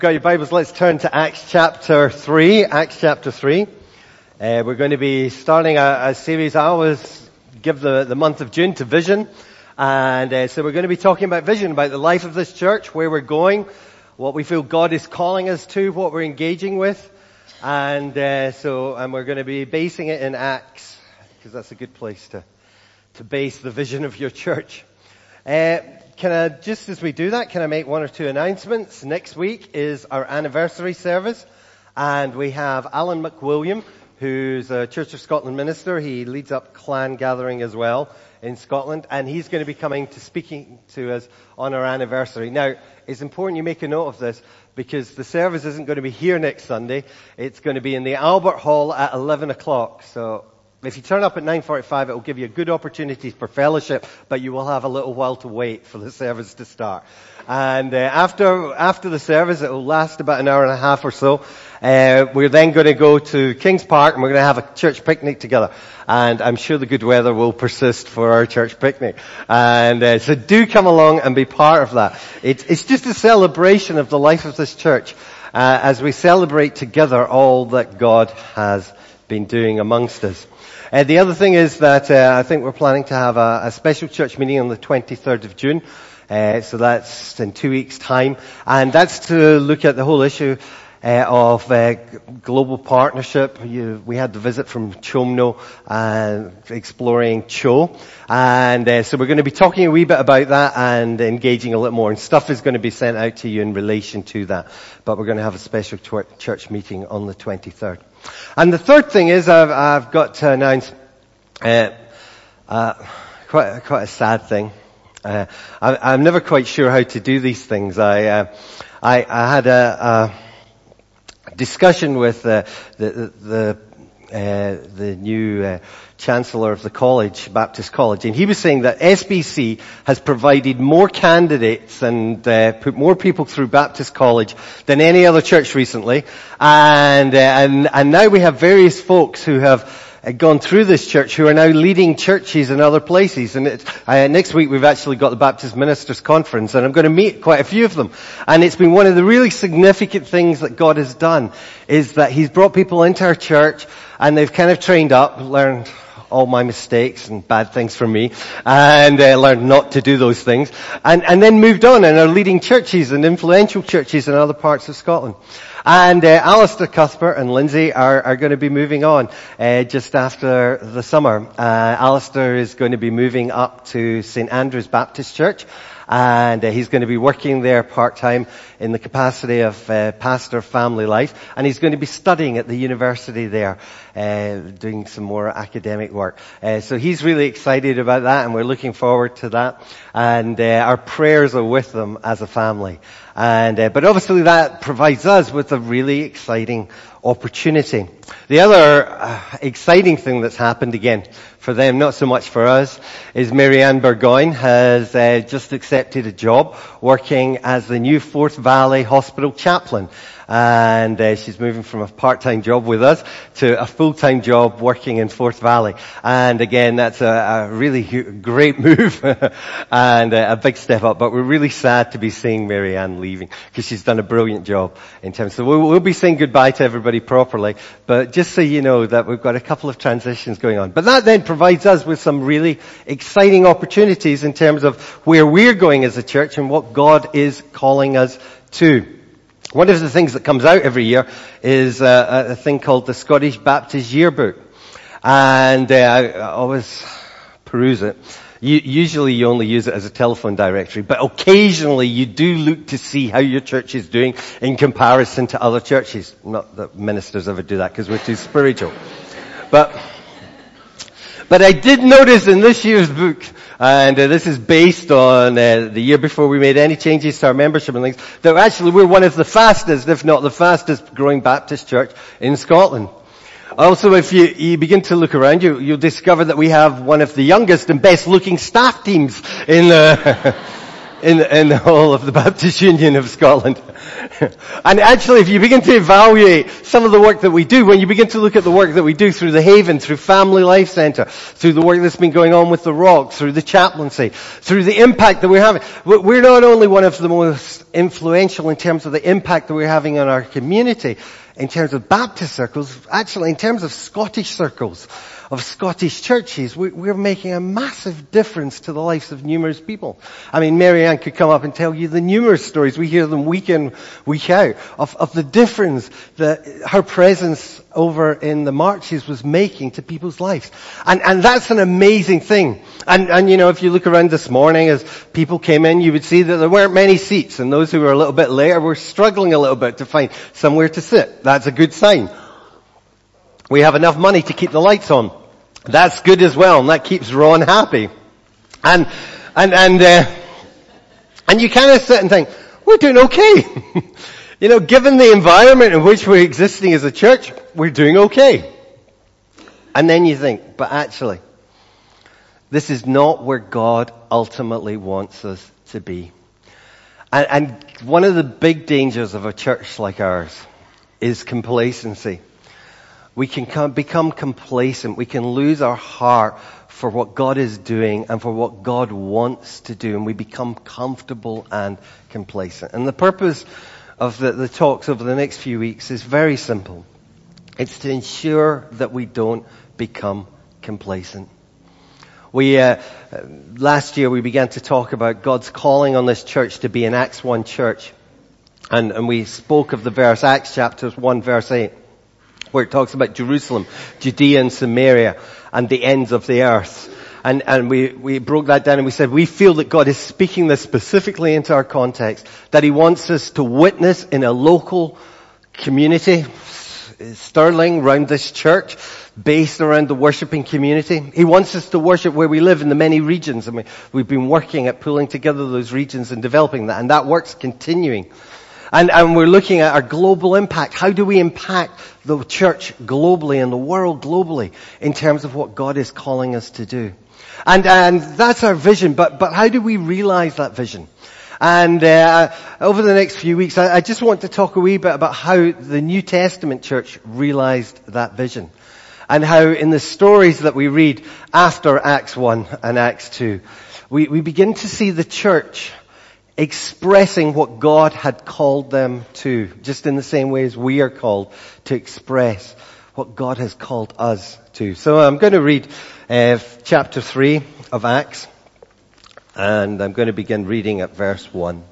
Got your Bibles, let's turn to Acts chapter 3. Acts chapter 3. We're going to be starting a series. I always give the month of June to vision. And so we're going to be talking about vision, about the life of this church, where we're going, what we feel God is calling us to, what we're engaging with. And we're going to be basing it in Acts, because that's a good place to base the vision of your church. Just as we do that, can I make one or two announcements? Next week is our anniversary service, and we have Alan McWilliam, who's a Church of Scotland minister. He leads up clan gathering as well in Scotland, and he's going to be coming to speaking to us on our anniversary. Now, it's important you make a note of this, because the service isn't going to be here next Sunday. It's going to be in the Albert Hall at 11 o'clock. So if you turn up at 9:45, it will give you a good opportunity for fellowship, but you will have a little while to wait for the service to start. And after the service, it will last about an hour and a half or so. We're then going to go to Kings Park, and we're going to have a church picnic together. And I'm sure the good weather will persist for our church picnic. And so do come along and be part of that. It's just a celebration of the life of this church as we celebrate together all that God has been doing amongst us. The other thing is that I think we're planning to have a special church meeting on the 23rd of June. So that's in 2 weeks' time. And that's to look at the whole issue of global partnership. We had the visit from Chomno exploring Cho. And so we're going to be talking a wee bit about that and engaging a little more. And stuff is going to be sent out to you in relation to that. But we're going to have a special church meeting on the 23rd. And the third thing is I've got to announce quite a sad thing. I'm never quite sure how to do these things. I had a discussion with the new Chancellor of the college, Baptist College, and he was saying that SBC has provided more candidates and put more people through Baptist College than any other church recently, and now we have various folks who have gone through this church who are now leading churches in other places. And next week we've actually got the Baptist Ministers Conference, and I'm going to meet quite a few of them. And it's been one of the really significant things that God has done, is that He's brought people into our church, and they've kind of trained up, learned all my mistakes and bad things from me, and learned not to do those things, and then moved on and are leading churches and influential churches in other parts of Scotland. And Alistair Cuthbert and Lindsay are going to be moving on just after the summer. Alistair is going to be moving up to St Andrew's Baptist Church, and he's going to be working there part-time in the capacity of pastor of family life, and he's going to be studying at the university there, doing some more academic work. So he's really excited about that, and we're looking forward to that, and our prayers are with them as a family. But obviously that provides us with a really exciting opportunity. The other exciting thing that's happened, again, for them, not so much for us, is Marianne Burgoyne has just accepted a job working as the new Forth Valley Hospital chaplain. And she's moving from a part-time job with us to a full-time job working in Forth Valley. And again, that's a really great move and a big step up. But we're really sad to be seeing Marianne leaving, because she's done a brilliant job in terms. So we'll be saying goodbye to everybody properly. But just so you know that we've got a couple of transitions going on. But that then provides us with some really exciting opportunities in terms of where we're going as a church and what God is calling us to. One of the things that comes out every year is a thing called the Scottish Baptist Yearbook. And I always peruse it. Usually you only use it as a telephone directory, but occasionally you do look to see how your church is doing in comparison to other churches. Not that ministers ever do that, because we're too spiritual. But I did notice in this year's book, and this is based on the year before we made any changes to our membership and things, that actually we're one of the fastest, if not the fastest growing Baptist church in Scotland. Also, if you begin to look around, you'll discover that we have one of the youngest and best looking staff teams in in the whole of the Baptist Union of Scotland. And actually, if you begin to evaluate some of the work that we do, when you begin to look at the work that we do through the Haven, through Family Life Centre, through the work that's been going on with the Rock, through the chaplaincy, through the impact that we're having, we're not only one of the most influential in terms of the impact that we're having on our community, in terms of Baptist circles, actually in terms of Scottish circles, of Scottish churches, we're making a massive difference to the lives of numerous people. I mean, Mary Ann could come up and tell you the numerous stories, we hear them week in, week out, of the difference that her presence over in the marches was making to people's lives. And that's an amazing thing. And you know, if you look around this morning as people came in, you would see that there weren't many seats, and those who were a little bit later were struggling a little bit to find somewhere to sit. That's a good sign. We have enough money to keep the lights on. That's good as well, and that keeps Ron happy. And you kind of sit and think, we're doing okay. You know, given the environment in which we're existing as a church, we're doing okay. And then you think, but actually, this is not where God ultimately wants us to be. And one of the big dangers of a church like ours is complacency. We can become complacent. We can lose our heart for what God is doing and for what God wants to do. And we become comfortable and complacent. And the purpose of the talks over the next few weeks is very simple. It's to ensure that we don't become complacent. Last year we began to talk about God's calling on this church to be an Acts 1 church. And we spoke of the verse, Acts chapter 1 verse 8. Where it talks about Jerusalem, Judea and Samaria and the ends of the earth. And we broke that down and we said we feel that God is speaking this specifically into our context, that He wants us to witness in a local community, Stirling, around this church, based around the worshipping community. He wants us to worship where we live in the many regions. I mean, we've been working at pulling together those regions and developing that, and that work's continuing. And we're looking at our global impact. How do we impact the church globally and the world globally in terms of what God is calling us to do? And that's our vision, but how do we realize that vision? And over the next few weeks, I just want to talk a wee bit about how the New Testament church realized that vision. And how in the stories that we read after Acts 1 and Acts 2, we begin to see the church expressing what God had called them to, just in the same way as we are called to express what God has called us to. So I'm going to read chapter 3 of Acts, and I'm going to begin reading at verse 1.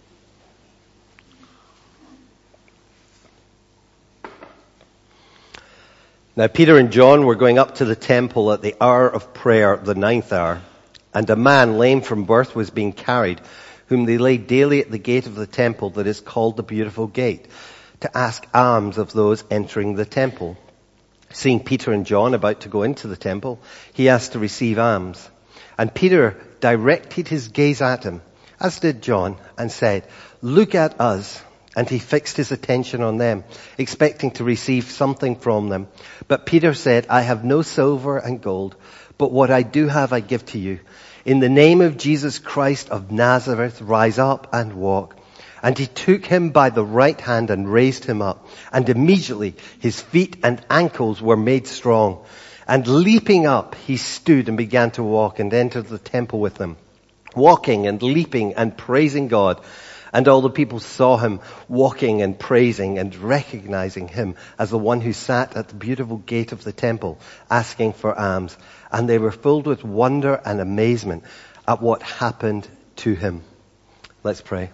Now Peter and John were going up to the temple at the hour of prayer, the 9th hour, and a man lame from birth was being carried, whom they laid daily at the gate of the temple that is called the Beautiful Gate, to ask alms of those entering the temple. Seeing Peter and John about to go into the temple, he asked to receive alms. And Peter directed his gaze at him, as did John, and said, "Look at us." And he fixed his attention on them, expecting to receive something from them. But Peter said, "I have no silver and gold, but what I do have I give to you. In the name of Jesus Christ of Nazareth, rise up and walk." And he took him by the right hand and raised him up. And immediately his feet and ankles were made strong. And leaping up, he stood and began to walk and entered the temple with them, walking and leaping and praising God. And all the people saw him walking and praising and recognizing him as the one who sat at the beautiful gate of the temple, asking for alms. And they were filled with wonder and amazement at what happened to him. Let's pray.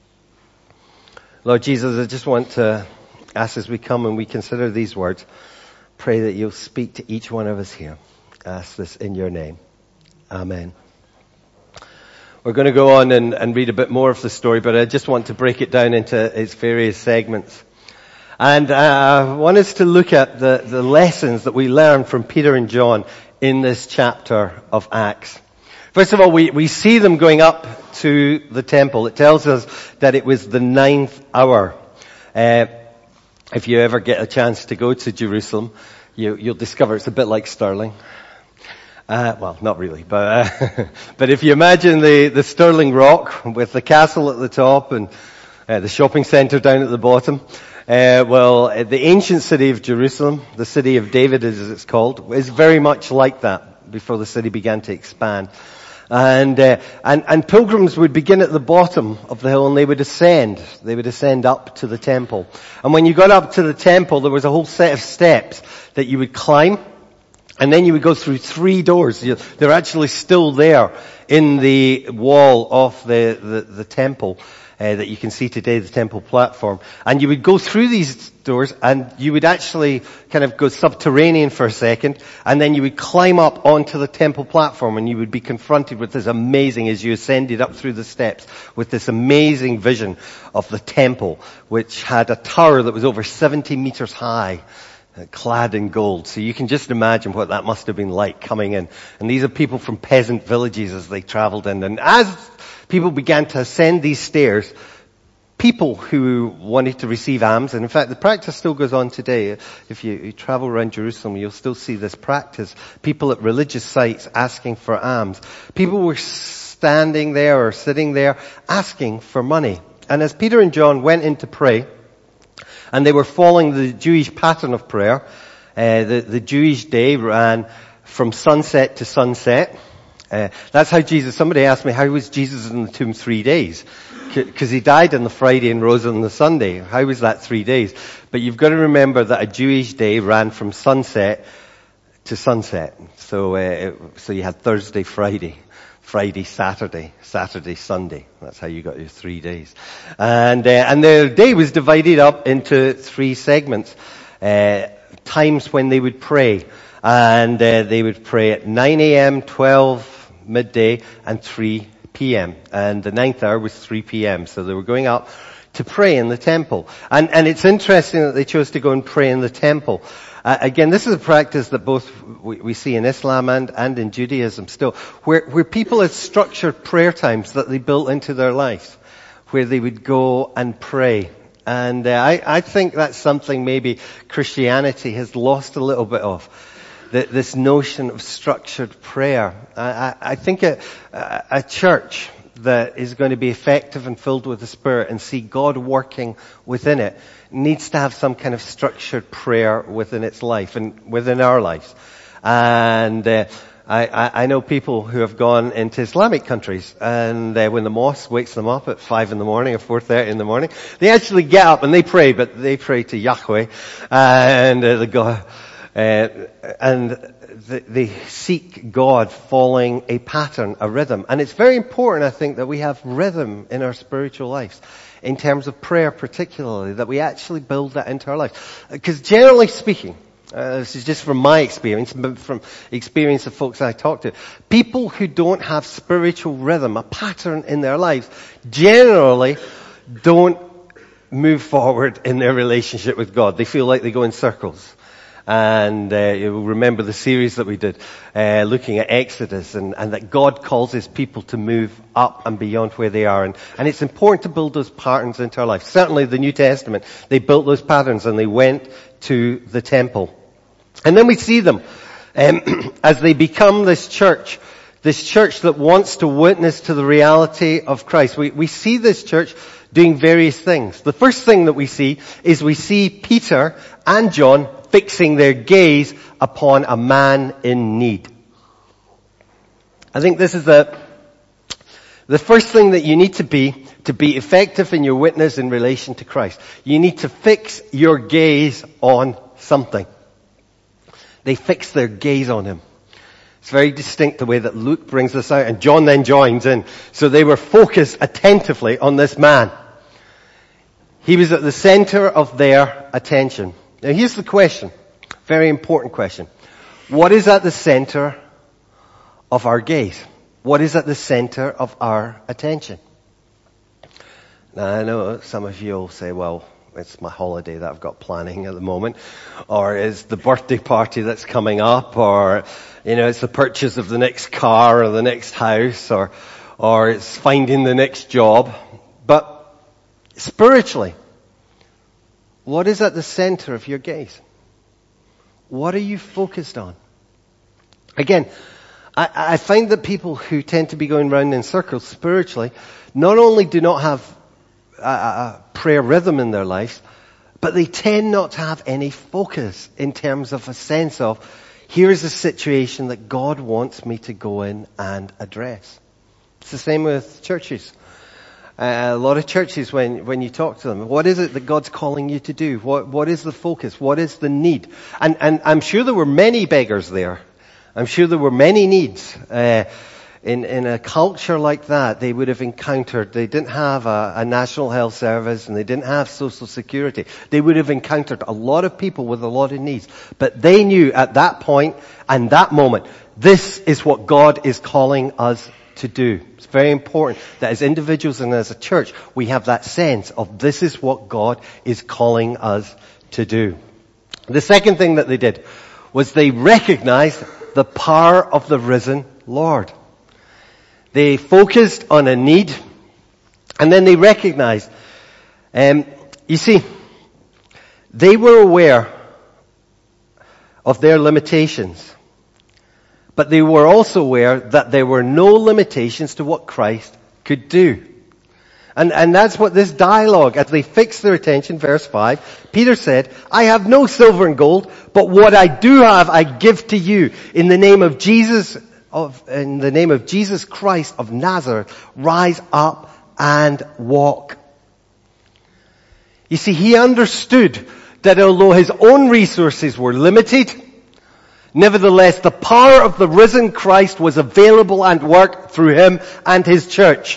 Lord Jesus, I just want to ask as we come and we consider these words, pray that you'll speak to each one of us here. I ask this in your name. Amen. We're going to go on and read a bit more of the story, but I just want to break it down into its various segments. And I want us to look at the lessons that we learn from Peter and John in this chapter of Acts. First of all, we see them going up to the temple. It tells us that it was the 9th hour. If you ever get a chance to go to Jerusalem, you'll discover it's a bit like Stirling. Well, not really, but but if you imagine the Stirling Rock with the castle at the top and the shopping centre down at the bottom, the ancient city of Jerusalem, the city of David as it's called, is very much like that before the city began to expand. And pilgrims would begin at the bottom of the hill and they would ascend. They would ascend up to the temple. And when you got up to the temple, there was a whole set of steps that you would climb. And then you would go through 3 doors. They're actually still there in the wall of the temple that you can see today, the temple platform. And you would go through these doors and you would actually kind of go subterranean for a second, and then you would climb up onto the temple platform and you would be confronted with this amazing, as you ascended up through the steps, with this amazing vision of the temple, which had a tower that was over 70 meters high, clad in gold. So you can just imagine what that must have been like coming in. And these are people from peasant villages as they traveled in. And as people began to ascend these stairs, people who wanted to receive alms, and in fact the practice still goes on today. If you travel around Jerusalem, you'll still see this practice. People at religious sites asking for alms. People were standing there or sitting there asking for money. And as Peter and John went in to pray, and they were following the Jewish pattern of prayer, the Jewish day ran from sunset to sunset. That's how somebody asked me, how was Jesus in the tomb 3 days? Because he died on the Friday and rose on the Sunday. How was that 3 days? But you've got to remember that a Jewish day ran from sunset to sunset. So you had Thursday, Friday, Saturday, Sunday. That's how you got your 3 days. And the day was divided up into 3 segments. Times when they would pray. And they would pray at 9 a.m., 12 midday, and 3 p.m. And the 9th hour was 3 p.m. So they were going up to pray in the temple. And it's interesting that they chose to go and pray in the temple. Again, this is a practice that both we see in Islam and in Judaism still, where people had structured prayer times that they built into their lives, where they would go and pray. And I think that's something maybe Christianity has lost a little bit of. This notion of structured prayer. I think a church that is going to be effective and filled with the Spirit and see God working within it needs to have some kind of structured prayer within its life and within our lives. And I know people who have gone into Islamic countries, and when the mosque wakes them up at 5 in the morning or 4:30 in the morning, they actually get up and they pray, but they pray to Yahweh and the God. And they seek God following a pattern, a rhythm. And it's very important, I think, that we have rhythm in our spiritual lives. In terms of prayer particularly, that we actually build that into our life. Because generally speaking, this is just from my experience, but from experience of folks I talk to, people who don't have spiritual rhythm, a pattern in their lives, generally don't move forward in their relationship with God. They feel like they go in circles. And you'll remember the series that we did looking at Exodus and that God calls his people to move up and beyond where they are. And it's important to build those patterns into our life. Certainly the New Testament, they built those patterns and they went to the temple. And then we see them as they become this church that wants to witness to the reality of Christ. We see this church doing various things. The first thing that we see is we see Peter and John fixing their gaze upon a man in need. I think this is the first thing that you need to be effective in your witness in relation to Christ. You need to fix your gaze on something. They fix their gaze on him. It's very distinct the way that Luke brings this out, and John then joins in. So they were focused attentively on this man. He was at the center of their attention. Now here's the question, very important question. What is at the center of our gaze? What is at the center of our attention? Now I know some of you will say, well, it's my holiday that I've got planning at the moment, or it's the birthday party that's coming up, or, it's the purchase of the next car or the next house, or it's finding the next job. But spiritually, what is at the center of your gaze? What are you focused on? Again, I find that people who tend to be going round in circles spiritually not only do not have a prayer rhythm in their lives, but they tend not to have any focus in terms of a sense of, here's a situation that God wants me to go in and address. It's the same with churches. A lot of churches, when you talk to them, what is it that God's calling you to do? What is the focus? What is the need? And I'm sure there were many beggars there. I'm sure there were many needs. In a culture like that, they would have encountered, they didn't have a national health service and they didn't have social security. They would have encountered a lot of people with a lot of needs. But they knew at that point and that moment, this is what God is calling us to do. It's very important that as individuals and as a church, we have that sense of this is what God is calling us to do. The second thing that they did was they recognized the power of the risen Lord. They focused on a need, and then they recognized, you see, they were aware of their limitations, but they were also aware that there were no limitations to what Christ could do. And that's what this dialogue, as they fixed their attention, verse 5, Peter said, I have no silver and gold, but what I do have I give to you. In the name of Jesus Christ of Nazareth, rise up and walk. You see, he understood that although his own resources were limited, nevertheless the power of the risen Christ was available and worked through him and his church.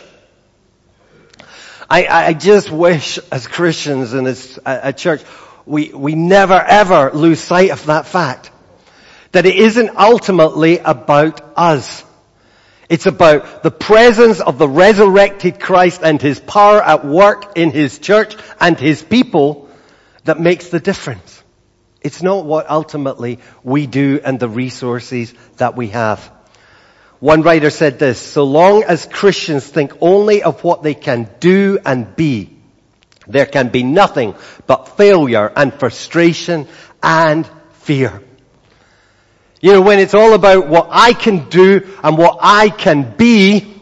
I just wish as Christians and as a church, we never ever lose sight of that fact. That it isn't ultimately about us. It's about the presence of the resurrected Christ and his power at work in his church and his people that makes the difference. It's not what ultimately we do and the resources that we have. One writer said this, so long as Christians think only of what they can do and be, there can be nothing but failure and frustration and fear. You know, when it's all about what I can do and what I can be,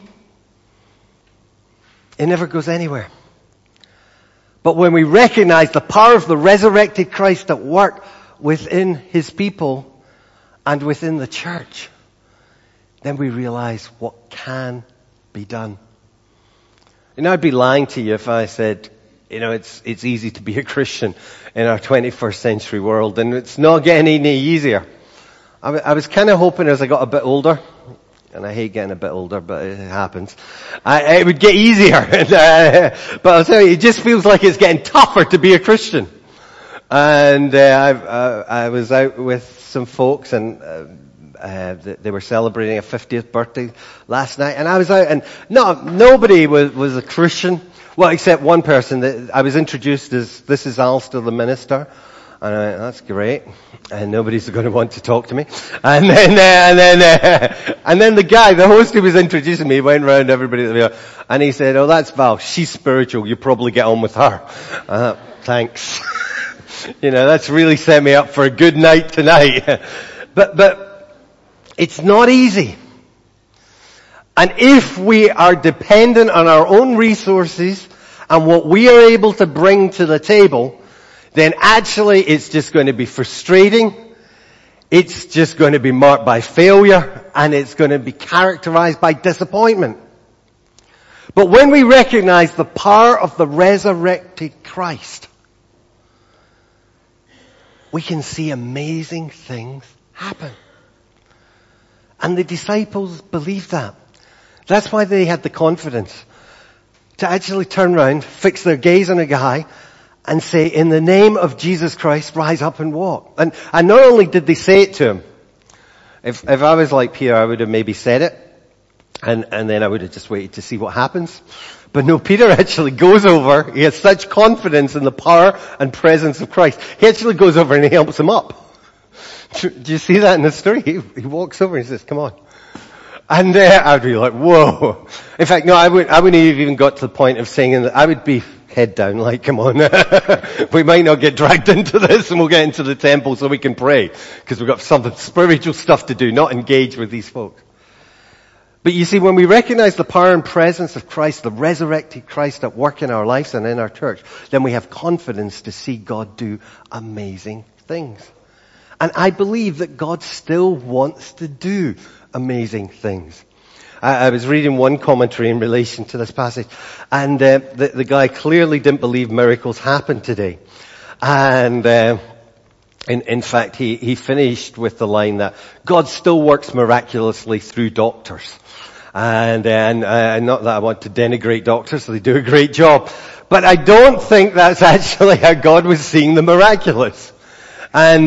it never goes anywhere. But when we recognize the power of the resurrected Christ at work within his people and within the church, then we realize what can be done. You know, I'd be lying to you if I said, you know, it's easy to be a Christian in our 21st century world, and it's not getting any easier. I was kind of hoping as I got a bit older, and I hate getting a bit older, but it happens, it would get easier. But I'll tell you, it just feels like it's getting tougher to be a Christian. And I was out with some folks, and they were celebrating a 50th birthday last night, and I was out, and nobody was a Christian. Well, except one person. I was introduced as, this is Alistair the minister. And I went, that's great. And nobody's going to want to talk to me. And then the guy, the host who was introducing me, went round everybody, and he said, oh, that's Val. She's spiritual. You probably get on with her. Thanks. You know, that's really set me up for a good night tonight. But it's not easy. And if we are dependent on our own resources and what we are able to bring to the table, then actually it's just going to be frustrating. It's just going to be marked by failure, and it's going to be characterized by disappointment. But when we recognize the power of the resurrected Christ, we can see amazing things happen. And the disciples believed that. That's why they had the confidence to actually turn around, fix their gaze on a guy, and say, in the name of Jesus Christ, rise up and walk. And not only did they say it to him, if I was like Peter, I would have maybe said it, and then I would have just waited to see what happens. But no, Peter actually goes over, he has such confidence in the power and presence of Christ. He actually goes over and he helps him up. Do you see that in the story? He walks over and he says, come on. And I'd be like, whoa. In fact, no, I wouldn't have even got to the point of saying that. I would be head down, like, come on. We might not get dragged into this, and we'll get into the temple so we can pray, because we've got some spiritual stuff to do, not engage with these folks. But you see, when we recognize the power and presence of Christ, the resurrected Christ at work in our lives and in our church, then we have confidence to see God do amazing things. And I believe that God still wants to do amazing things. I was reading one commentary in relation to this passage, and the guy clearly didn't believe miracles happen today. And in fact, he finished with the line that God still works miraculously through doctors. And not that I want to denigrate doctors, they do a great job. But I don't think that's actually how God was seeing the miraculous. And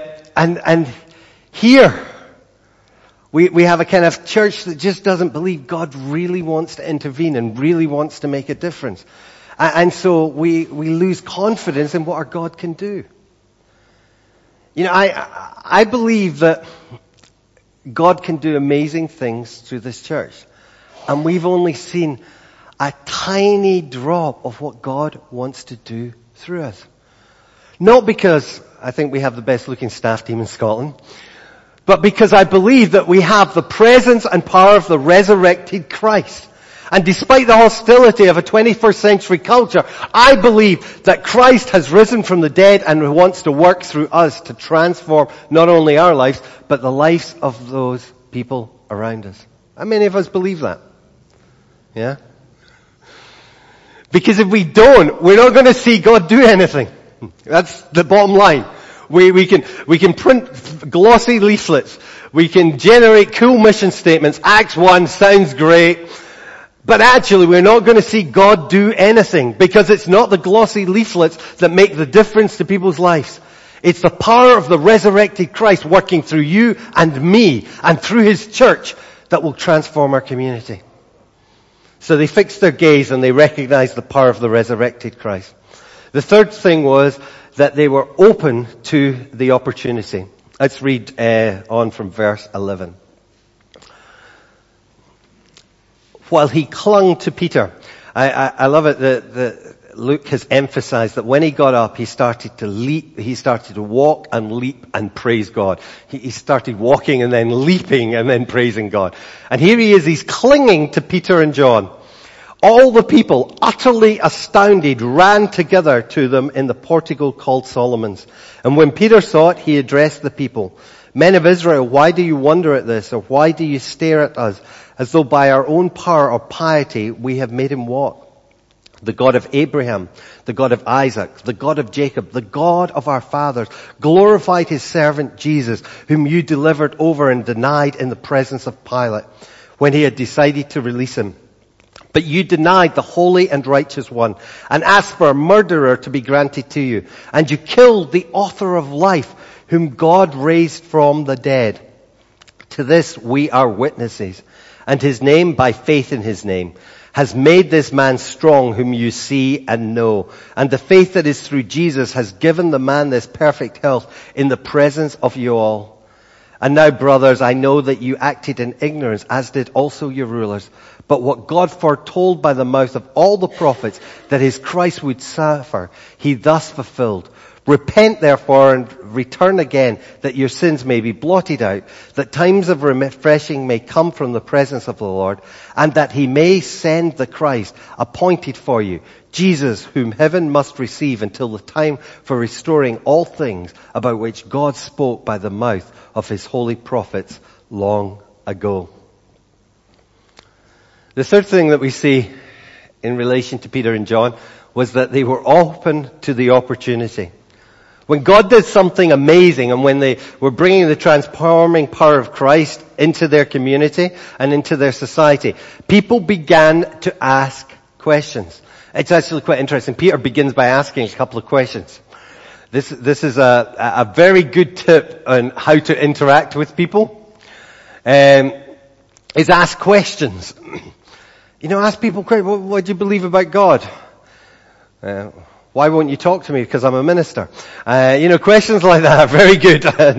here, we have a kind of church that just doesn't believe God really wants to intervene and really wants to make a difference. And so we lose confidence in what our God can do. You know, I believe that God can do amazing things through this church. And we've only seen a tiny drop of what God wants to do through us. Not because I think we have the best looking staff team in Scotland, but because I believe that we have the presence and power of the resurrected Christ. And despite the hostility of a 21st century culture, I believe that Christ has risen from the dead and wants to work through us to transform not only our lives, but the lives of those people around us. How many of us believe that? Yeah? Because if we don't, we're not going to see God do anything. That's the bottom line. We can print glossy leaflets. We can generate cool mission statements. Acts 1 sounds great. But actually, we're not going to see God do anything because it's not the glossy leaflets that make the difference to people's lives. It's the power of the resurrected Christ working through you and me and through His church that will transform our community. So they fixed their gaze and they recognized the power of the resurrected Christ. The third thing was that they were open to the opportunity. Let's read on from verse 11. While he clung to Peter. I love it that Luke has emphasized that when he got up, he started to leap, he started to walk and leap and praise God. He started walking and then leaping and then praising God. And here he is, he's clinging to Peter and John. All the people, utterly astounded, ran together to them in the portico called Solomon's. And when Peter saw it, he addressed the people. Men of Israel, why do you wonder at this? Or why do you stare at us as though by our own power or piety we have made him walk? The God of Abraham, the God of Isaac, the God of Jacob, the God of our fathers, glorified his servant Jesus, whom you delivered over and denied in the presence of Pilate when he had decided to release him. But you denied the holy and righteous one and asked for a murderer to be granted to you. And you killed the author of life, whom God raised from the dead. To this we are witnesses. And his name, by faith in his name, has made this man strong whom you see and know. And the faith that is through Jesus has given the man this perfect health in the presence of you all. And now, brothers, I know that you acted in ignorance, as did also your rulers. But what God foretold by the mouth of all the prophets, that his Christ would suffer, he thus fulfilled. Repent therefore and return again, that your sins may be blotted out, that times of refreshing may come from the presence of the Lord, and that he may send the Christ appointed for you, Jesus, whom heaven must receive until the time for restoring all things about which God spoke by the mouth of his holy prophets long ago. The third thing that we see in relation to Peter and John was that they were open to the opportunity. When God did something amazing and when they were bringing the transforming power of Christ into their community and into their society, people began to ask questions. It's actually quite interesting. Peter begins by asking a couple of questions. This is a very good tip on how to interact with people. Is ask questions. You know, ask people, what do you believe about God? Why won't you talk to me? Because I'm a minister. Questions like that are very good. And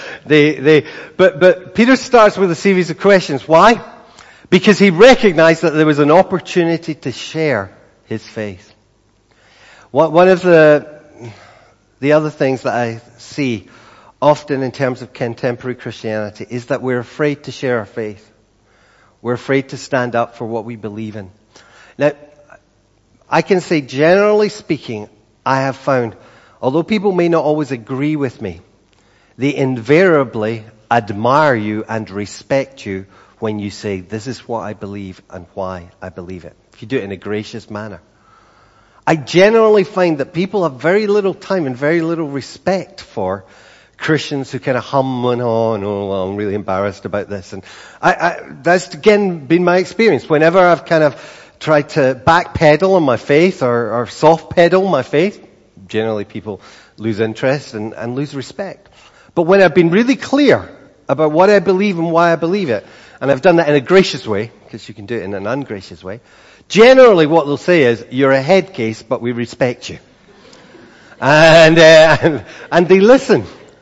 but Peter starts with a series of questions. Why? Because he recognized that there was an opportunity to share his faith. One of the other things that I see often in terms of contemporary Christianity is that we're afraid to share our faith. We're afraid to stand up for what we believe in. Now, I can say generally speaking, I have found, although people may not always agree with me, they invariably admire you and respect you when you say, this is what I believe and why I believe it. If you do it in a gracious manner. I generally find that people have very little time and very little respect for Christians who kind of hum and haw and, oh, well, I'm really embarrassed about this. And that's again been my experience. Whenever I've kind of tried to backpedal on my faith or soft pedal my faith, generally people lose interest and lose respect. But when I've been really clear about what I believe and why I believe it, and I've done that in a gracious way, because you can do it in an ungracious way, generally what they'll say is, you're a head case, but we respect you. And they listen.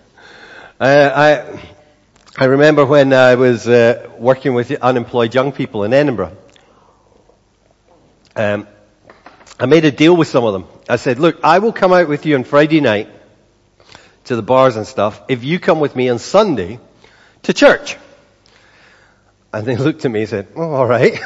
I remember when I was working with unemployed young people in Edinburgh. I made a deal with some of them. I said, look, I will come out with you on Friday night to the bars and stuff if you come with me on Sunday to church. And they looked at me and said, oh, all right.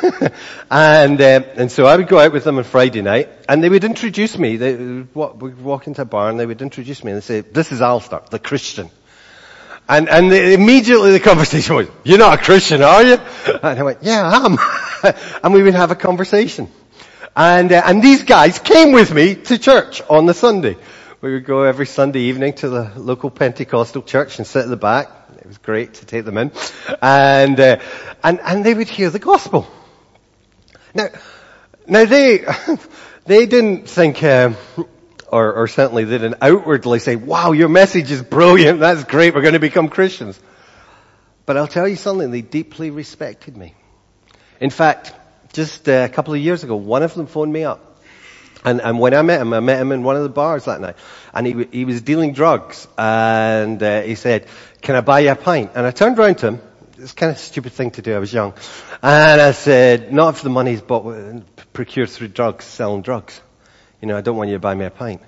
and so I would go out with them on Friday night and they would introduce me. We'd walk into a bar and they would introduce me and they'd say, this is Alistair, the Christian. And immediately the conversation was, you're not a Christian, are you? And I went, yeah, I am. And we would have a conversation. And these guys came with me to church on the Sunday. We would go every Sunday evening to the local Pentecostal church and sit at the back. It was great to take them in. And they would hear the gospel. Now they didn't think, or certainly they didn't outwardly say, wow, your message is brilliant. That's great. We're going to become Christians. But I'll tell you something. They deeply respected me. In fact, just a couple of years ago, one of them phoned me up. And when I met him in one of the bars that night. And he was dealing drugs. And he said, can I buy you a pint? And I turned around to him. It's kind of a stupid thing to do. I was young. And I said, not if the money's procured through drugs, selling drugs. You know, I don't want you to buy me a pint.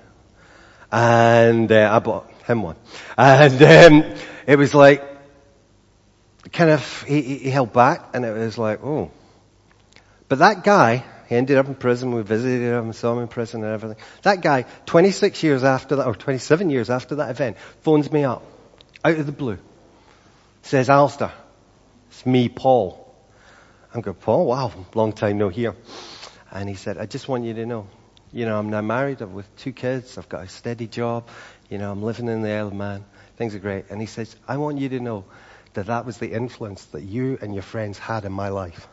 And I bought him one. And it was like, kind of, he held back. And it was like, oh. But that guy, he ended up in prison. We visited him, saw him in prison and everything. That guy, 26 years after that, or 27 years after that event, phones me up, out of the blue. Says, Alistair, it's me, Paul. I'm going, Paul? Wow, long time no hear. And he said, I just want you to know, you know, I'm now married, I'm with 2 kids, I've got a steady job, you know, I'm living in the Isle of Man, things are great. And he says, I want you to know that was the influence that you and your friends had in my life.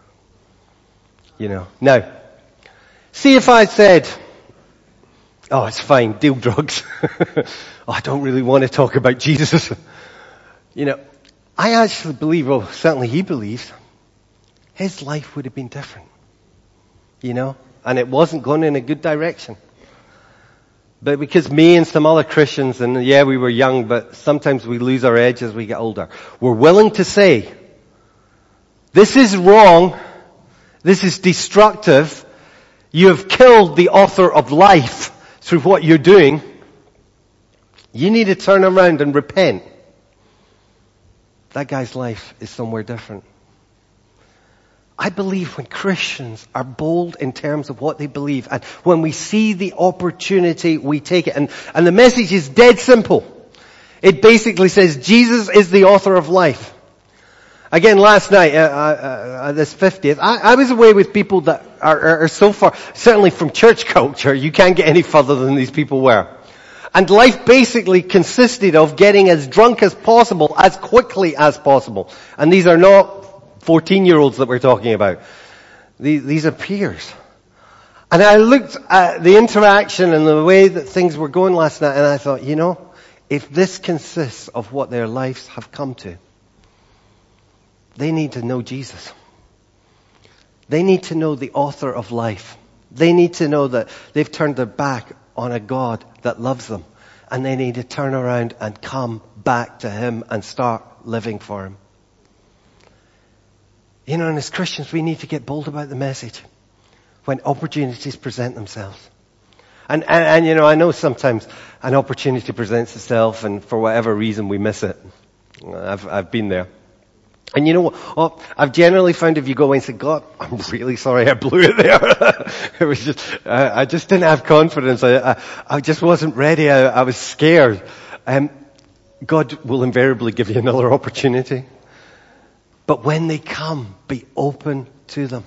You know. Now, see if I said, oh, it's fine, deal drugs. Oh, I don't really want to talk about Jesus. You know, I actually believe, well, certainly he believes, his life would have been different. You know, and it wasn't going in a good direction. But because me and some other Christians, and yeah, we were young, but sometimes we lose our edge as we get older, we're willing to say, this is wrong, this is destructive, you have killed the author of life through what you're doing, you need to turn around and repent. That guy's life is somewhere different. I believe when Christians are bold in terms of what they believe, and when we see the opportunity, we take it. And the message is dead simple. It basically says Jesus is the author of life. Again, last night, this 50th, I was away with people that are so far, certainly from church culture, you can't get any further than these people were. And life basically consisted of getting as drunk as possible, as quickly as possible. And these are not 14-year-olds that we're talking about. These are peers. And I looked at the interaction and the way that things were going last night, and I thought, you know, if this consists of what their lives have come to, they need to know Jesus. They need to know the author of life. They need to know that they've turned their back on a God that loves them. And they need to turn around and come back to Him and start living for Him. You know, and as Christians, we need to get bold about the message when opportunities present themselves. And you know, I know sometimes an opportunity presents itself and for whatever reason we miss it. I've been there. And you know what? Well, I've generally found if you go away and say, God, I'm really sorry I blew it there. It was just, I just didn't have confidence. I just wasn't ready. I was scared. God will invariably give you another opportunity. But when they come, be open to them.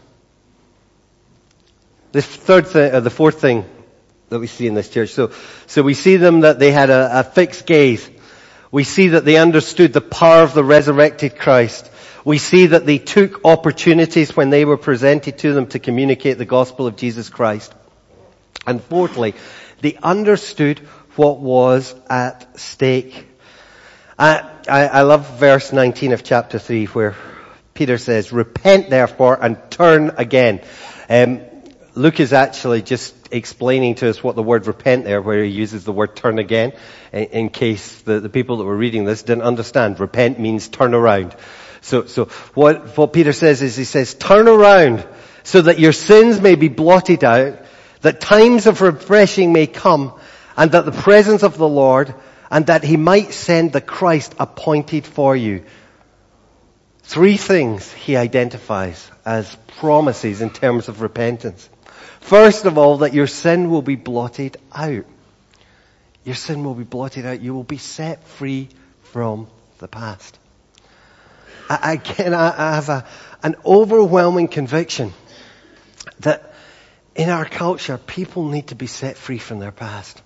The fourth thing that we see in this church. So we see them that they had a fixed gaze. We see that they understood the power of the resurrected Christ. We see that they took opportunities when they were presented to them to communicate the gospel of Jesus Christ. And fourthly, they understood what was at stake. I love verse 19 of chapter 3 where Peter says, repent therefore and turn again. Luke is actually just explaining to us what the word repent there, where he uses the word turn again, in case the people that were reading this didn't understand. Repent means turn around. So what Peter says is, he says, turn around so that your sins may be blotted out, that times of refreshing may come, and that the presence of the Lord, and that he might send the Christ appointed for you. 3 things he identifies as promises in terms of repentance. First of all, that your sin will be blotted out. Your sin will be blotted out. You will be set free from the past. I have an overwhelming conviction that in our culture, people need to be set free from their past.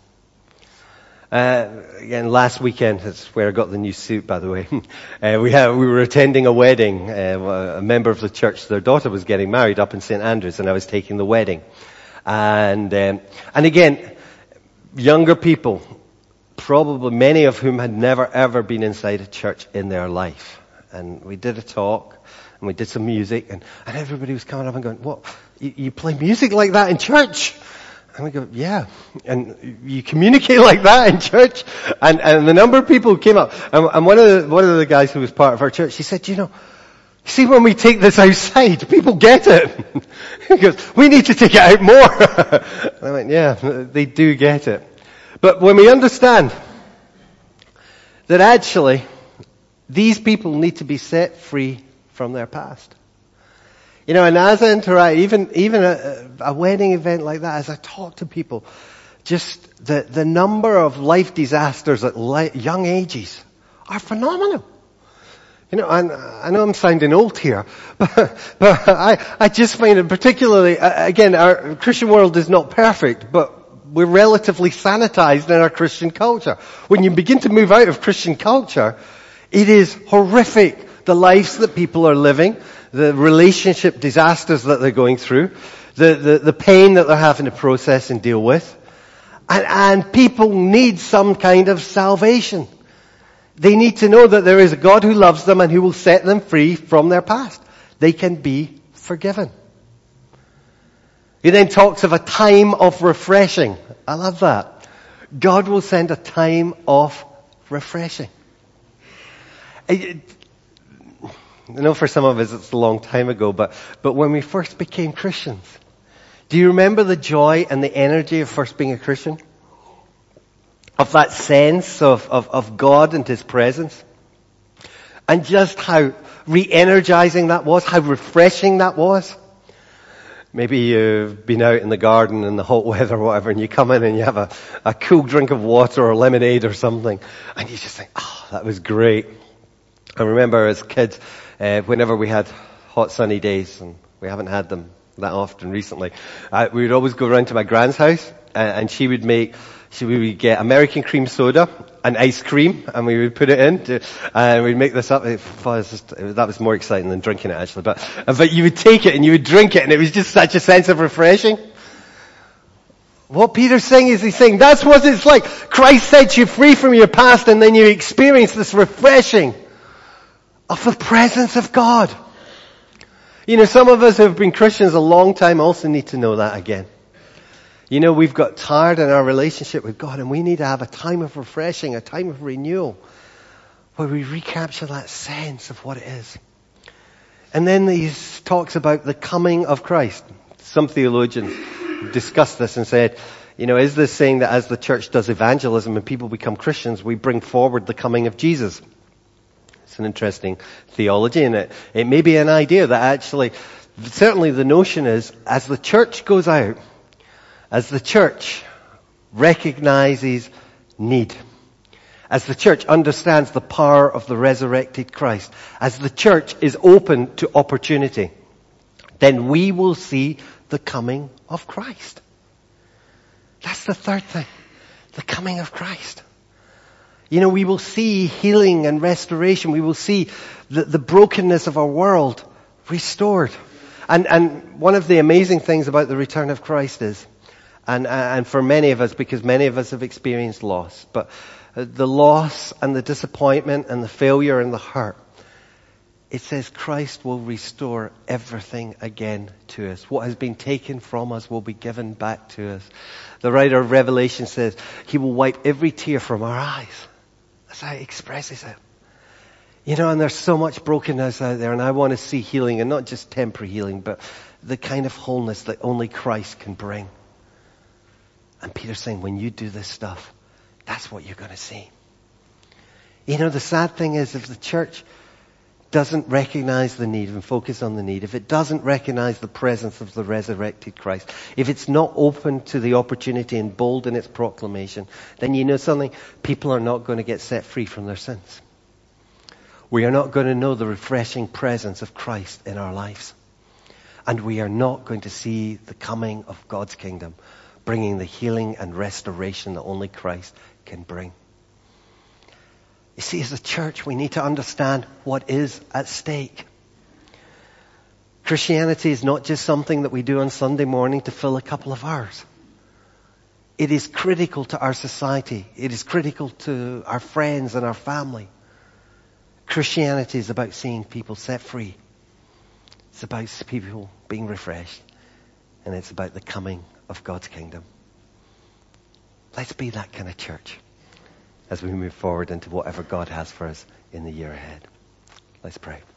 Again, last weekend, that's where I got the new suit, by the way. We were attending a wedding. A member of the church, their daughter was getting married up in St. Andrews, and I was taking the wedding. And again, younger people, probably many of whom had never ever been inside a church in their life. And we did a talk, and we did some music, and everybody was coming up and going, what, you play music like that in church? And we go, yeah. And you communicate like that in church? And the number of people who came up, and one of the guys who was part of our church, he said, you see when we take this outside, people get it. He goes, we need to take it out more. And I went, yeah, they do get it. But when we understand that actually, these people need to be set free from their past. And as I interact, even a wedding event like that, as I talk to people, just the number of life disasters at young ages are phenomenal. And I know I'm sounding old here, but I just find it particularly, again, our Christian world is not perfect, but we're relatively sanitized in our Christian culture. When you begin to move out of Christian culture, it is horrific, the lives that people are living, the relationship disasters that they're going through, the pain that they're having to process and deal with. And people need some kind of salvation. They need to know that there is a God who loves them and who will set them free from their past. They can be forgiven. He then talks of a time of refreshing. I love that. God will send a time of refreshing. I know for some of us it's a long time ago, but when we first became Christians, do you remember the joy and the energy of first being a Christian? Of that sense of God and His presence? And just how re-energizing that was, how refreshing that was? Maybe you've been out in the garden in the hot weather or whatever, and you come in and you have a cool drink of water or lemonade or something, and you just think, oh, that was great. I remember as kids, whenever we had hot sunny days, and we haven't had them that often recently, we would always go around to my grand's house, and we would get American cream soda and ice cream, and we would put it in, and we'd make this up. That was more exciting than drinking it actually, but you would take it and you would drink it, and it was just such a sense of refreshing. What Peter's saying is he's saying that's what it's like. Christ sets you free from your past, and then you experience this refreshing of the presence of God. Some of us who have been Christians a long time also need to know that again. We've got tired in our relationship with God, and we need to have a time of refreshing, a time of renewal, where we recapture that sense of what it is. And then he talks about the coming of Christ. Some theologians discussed this and said, is this saying that as the church does evangelism and people become Christians, we bring forward the coming of Jesus? It's an interesting theology, and it may be an idea that actually, certainly the notion is, as the church goes out, as the church recognizes need, as the church understands the power of the resurrected Christ, as the church is open to opportunity, then we will see the coming of Christ. That's the third thing. The coming of Christ. You know, we will see healing and restoration. We will see the brokenness of our world restored. And one of the amazing things about the return of Christ is, and for many of us, because many of us have experienced loss, but the loss and the disappointment and the failure and the hurt, it says Christ will restore everything again to us. What has been taken from us will be given back to us. The writer of Revelation says he will wipe every tear from our eyes. That's how he expresses it. You know, and there's so much brokenness out there, and I want to see healing, and not just temporary healing, but the kind of wholeness that only Christ can bring. And Peter's saying, when you do this stuff, that's what you're going to see. You know, the sad thing is, if the church doesn't recognize the need and focus on the need, if it doesn't recognize the presence of the resurrected Christ, if it's not open to the opportunity and bold in its proclamation, then you know something, people are not going to get set free from their sins. We are not going to know the refreshing presence of Christ in our lives. And we are not going to see the coming of God's kingdom, bringing the healing and restoration that only Christ can bring. You see, as a church, we need to understand what is at stake. Christianity is not just something that we do on Sunday morning to fill a couple of hours. It is critical to our society. It is critical to our friends and our family. Christianity is about seeing people set free. It's about people being refreshed. And it's about the coming of God's kingdom. Let's be that kind of church as we move forward into whatever God has for us in the year ahead. Let's pray.